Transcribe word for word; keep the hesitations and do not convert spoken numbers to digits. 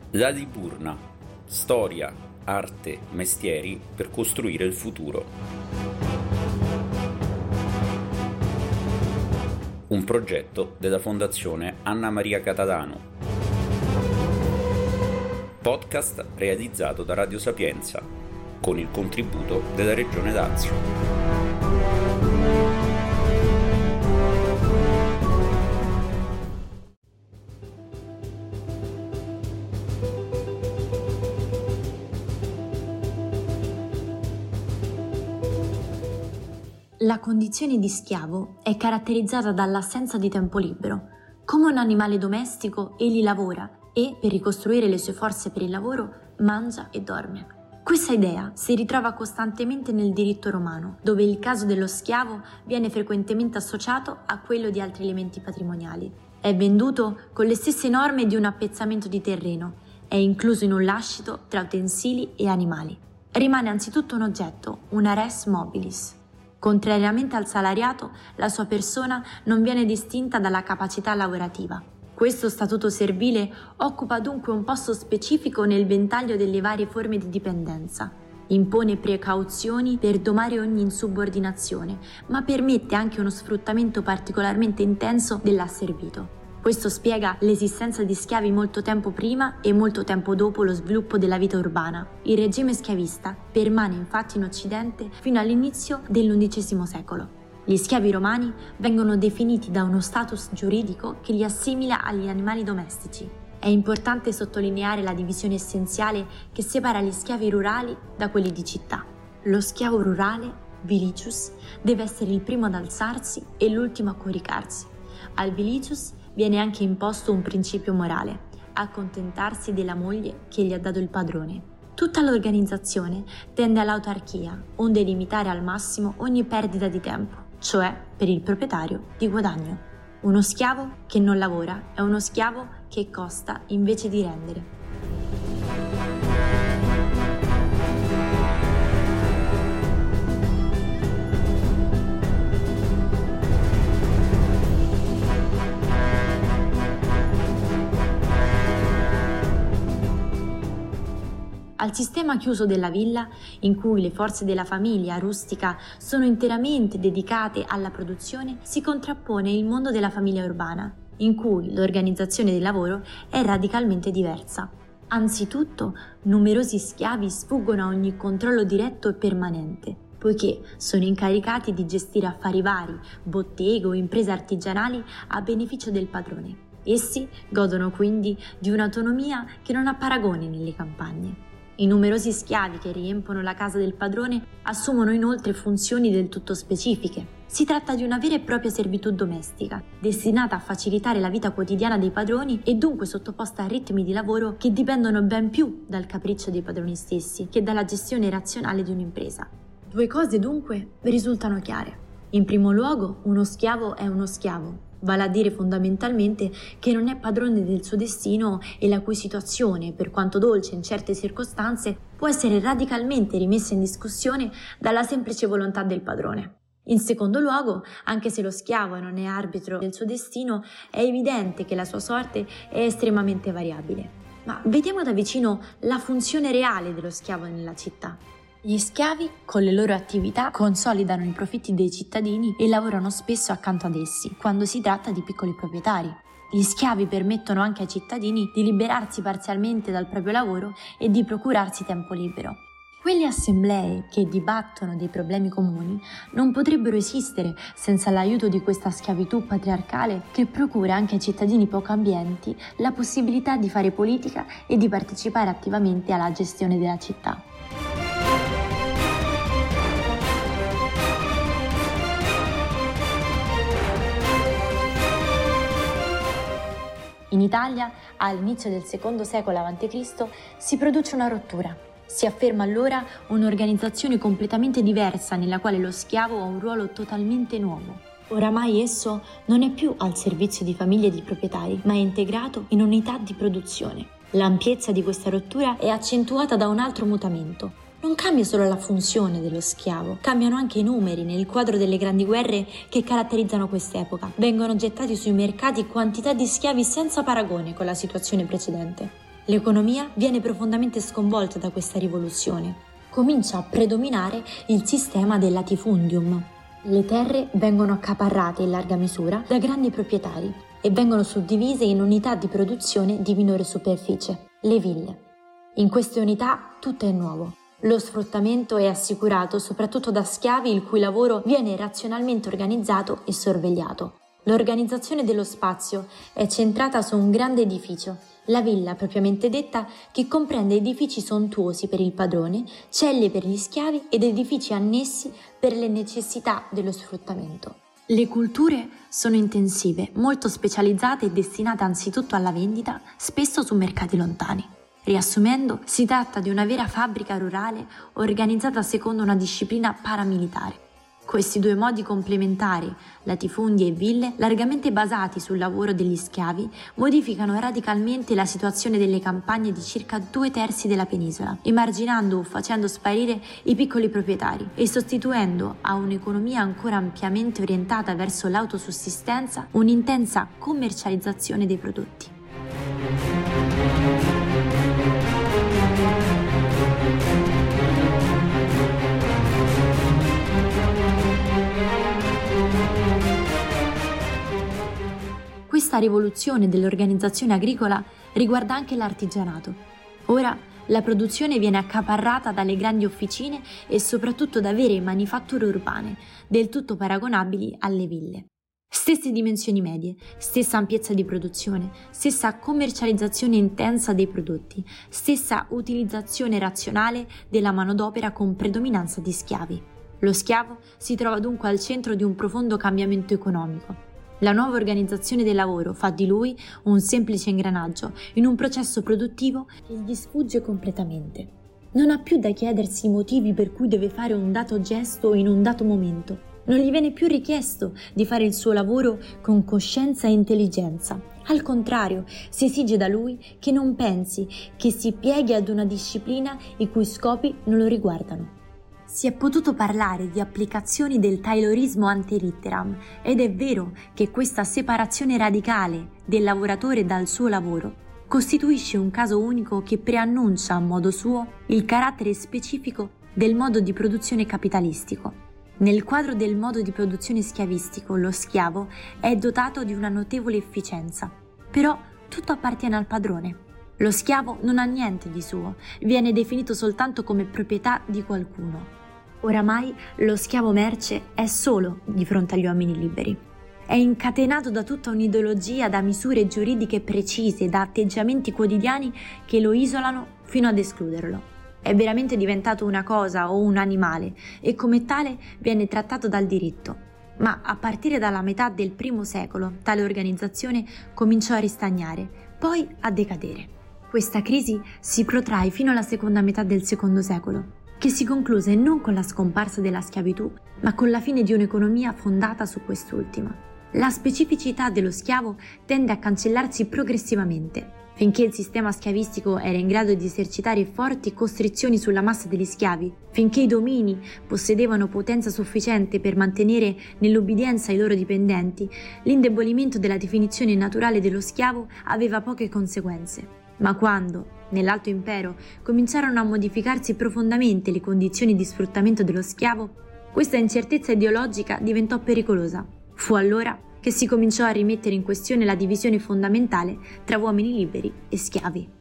La Diburna, storia, arte, mestieri per costruire il futuro. Un progetto della Fondazione Anna Maria Catadano. Podcast realizzato da Radio Sapienza, con il contributo della Regione Lazio. La condizione di schiavo è caratterizzata dall'assenza di tempo libero. Come un animale domestico, egli lavora e, per ricostruire le sue forze per il lavoro, mangia e dorme. Questa idea si ritrova costantemente nel diritto romano, dove il caso dello schiavo viene frequentemente associato a quello di altri elementi patrimoniali. È venduto con le stesse norme di un appezzamento di terreno, è incluso in un lascito tra utensili e animali. Rimane anzitutto un oggetto, una res mobilis. Contrariamente al salariato, la sua persona non viene distinta dalla capacità lavorativa. Questo statuto servile occupa dunque un posto specifico nel ventaglio delle varie forme di dipendenza. Impone precauzioni per domare ogni insubordinazione, ma permette anche uno sfruttamento particolarmente intenso dell'asservito. Questo spiega l'esistenza di schiavi molto tempo prima e molto tempo dopo lo sviluppo della vita urbana. Il regime schiavista permane infatti in Occidente fino all'inizio dell'undicesimo secolo. Gli schiavi romani vengono definiti da uno status giuridico che li assimila agli animali domestici. È importante sottolineare la divisione essenziale che separa gli schiavi rurali da quelli di città. Lo schiavo rurale, vilicius, deve essere il primo ad alzarsi e l'ultimo a coricarsi. Al vilicius viene anche imposto un principio morale, accontentarsi della moglie che gli ha dato il padrone. Tutta l'organizzazione tende all'autarchia, onde limitare al massimo ogni perdita di tempo, cioè, per il proprietario, di guadagno. Uno schiavo che non lavora è uno schiavo che costa invece di rendere. Al sistema chiuso della villa, in cui le forze della famiglia rustica sono interamente dedicate alla produzione, si contrappone il mondo della famiglia urbana, in cui l'organizzazione del lavoro è radicalmente diversa. Anzitutto, numerosi schiavi sfuggono a ogni controllo diretto e permanente, poiché sono incaricati di gestire affari vari, botteghe o imprese artigianali a beneficio del padrone. Essi godono quindi di un'autonomia che non ha paragone nelle campagne. I numerosi schiavi che riempiono la casa del padrone assumono inoltre funzioni del tutto specifiche. Si tratta di una vera e propria servitù domestica, destinata a facilitare la vita quotidiana dei padroni e dunque sottoposta a ritmi di lavoro che dipendono ben più dal capriccio dei padroni stessi che dalla gestione razionale di un'impresa. Due cose dunque risultano chiare. In primo luogo, uno schiavo è uno schiavo, vale a dire fondamentalmente che non è padrone del suo destino e la cui situazione, per quanto dolce in certe circostanze, può essere radicalmente rimessa in discussione dalla semplice volontà del padrone. In secondo luogo, anche se lo schiavo non è arbitro del suo destino, è evidente che la sua sorte è estremamente variabile. Ma vediamo da vicino la funzione reale dello schiavo nella città. Gli schiavi, con le loro attività, consolidano i profitti dei cittadini e lavorano spesso accanto ad essi, quando si tratta di piccoli proprietari. Gli schiavi permettono anche ai cittadini di liberarsi parzialmente dal proprio lavoro e di procurarsi tempo libero. Quelle assemblee che dibattono dei problemi comuni non potrebbero esistere senza l'aiuto di questa schiavitù patriarcale che procura anche ai cittadini poco abbienti la possibilità di fare politica e di partecipare attivamente alla gestione della città. In Italia, all'inizio del secondo secolo avanti Cristo, si produce una rottura. Si afferma allora un'organizzazione completamente diversa nella quale lo schiavo ha un ruolo totalmente nuovo. Oramai esso non è più al servizio di famiglie di proprietari, ma è integrato in unità di produzione. L'ampiezza di questa rottura è accentuata da un altro mutamento. Non cambia solo la funzione dello schiavo, cambiano anche i numeri nel quadro delle grandi guerre che caratterizzano quest'epoca. Vengono gettati sui mercati quantità di schiavi senza paragone con la situazione precedente. L'economia viene profondamente sconvolta da questa rivoluzione. Comincia a predominare il sistema del latifundium. Le terre vengono accaparrate in larga misura da grandi proprietari e vengono suddivise in unità di produzione di minore superficie, le ville. In queste unità tutto è nuovo. Lo sfruttamento è assicurato soprattutto da schiavi il cui lavoro viene razionalmente organizzato e sorvegliato. L'organizzazione dello spazio è centrata su un grande edificio, la villa propriamente detta, che comprende edifici sontuosi per il padrone, celle per gli schiavi ed edifici annessi per le necessità dello sfruttamento. Le culture sono intensive, molto specializzate e destinate anzitutto alla vendita, spesso su mercati lontani. Riassumendo, si tratta di una vera fabbrica rurale organizzata secondo una disciplina paramilitare. Questi due modi complementari, latifondi e ville, largamente basati sul lavoro degli schiavi, modificano radicalmente la situazione delle campagne di circa due terzi della penisola, emarginando o facendo sparire i piccoli proprietari e sostituendo a un'economia ancora ampiamente orientata verso l'autosussistenza un'intensa commercializzazione dei prodotti. Questa rivoluzione dell'organizzazione agricola riguarda anche l'artigianato. Ora la produzione viene accaparrata dalle grandi officine e soprattutto da vere manifatture urbane, del tutto paragonabili alle ville. Stesse dimensioni medie, stessa ampiezza di produzione, stessa commercializzazione intensa dei prodotti, stessa utilizzazione razionale della manodopera con predominanza di schiavi. Lo schiavo si trova dunque al centro di un profondo cambiamento economico. La nuova organizzazione del lavoro fa di lui un semplice ingranaggio in un processo produttivo che gli sfugge completamente. Non ha più da chiedersi i motivi per cui deve fare un dato gesto in un dato momento. Non gli viene più richiesto di fare il suo lavoro con coscienza e intelligenza. Al contrario, si esige da lui che non pensi, che si pieghi ad una disciplina i cui scopi non lo riguardano. Si è potuto parlare di applicazioni del taylorismo ante litteram ed è vero che questa separazione radicale del lavoratore dal suo lavoro costituisce un caso unico che preannuncia a modo suo il carattere specifico del modo di produzione capitalistico. Nel quadro del modo di produzione schiavistico, lo schiavo è dotato di una notevole efficienza, però tutto appartiene al padrone. Lo schiavo non ha niente di suo, viene definito soltanto come proprietà di qualcuno. Oramai lo schiavo merce è solo di fronte agli uomini liberi. È incatenato da tutta un'ideologia, da misure giuridiche precise, da atteggiamenti quotidiani che lo isolano fino ad escluderlo. È veramente diventato una cosa o un animale e come tale viene trattato dal diritto. Ma a partire dalla metà del primo secolo tale organizzazione cominciò a ristagnare, poi a decadere. Questa crisi si protrae fino alla seconda metà del secondo secolo, che si concluse non con la scomparsa della schiavitù, ma con la fine di un'economia fondata su quest'ultima. La specificità dello schiavo tende a cancellarsi progressivamente. Finché il sistema schiavistico era in grado di esercitare forti costrizioni sulla massa degli schiavi, finché i domini possedevano potenza sufficiente per mantenere nell'obbedienza i loro dipendenti, l'indebolimento della definizione naturale dello schiavo aveva poche conseguenze. Ma quando, nell'Alto Impero, cominciarono a modificarsi profondamente le condizioni di sfruttamento dello schiavo, questa incertezza ideologica diventò pericolosa. Fu allora che si cominciò a rimettere in questione la divisione fondamentale tra uomini liberi e schiavi.